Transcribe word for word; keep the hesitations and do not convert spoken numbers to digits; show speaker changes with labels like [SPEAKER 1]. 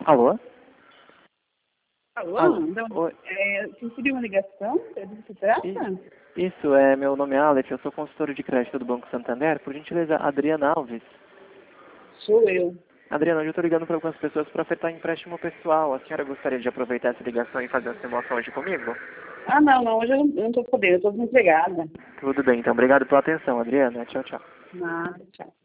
[SPEAKER 1] Alô?
[SPEAKER 2] Alô?
[SPEAKER 1] Alô?
[SPEAKER 2] Não,
[SPEAKER 1] Oi.
[SPEAKER 2] é, você recebeu uma ligação? É do que se trata?
[SPEAKER 1] I- Isso, é, meu nome é Alex, eu sou consultor de crédito do Banco Santander. Por gentileza, Adriana Alves.
[SPEAKER 2] Sou eu.
[SPEAKER 1] Adriana, hoje eu estou ligando para algumas pessoas para ofertar empréstimo pessoal. A senhora gostaria de aproveitar essa ligação e fazer uma simulação hoje comigo?
[SPEAKER 2] Ah, não, não, hoje eu não estou podendo, eu estou desempregada.
[SPEAKER 1] Tudo bem, então. Obrigado pela atenção, Adriana. Tchau, tchau.
[SPEAKER 2] Nada, tchau.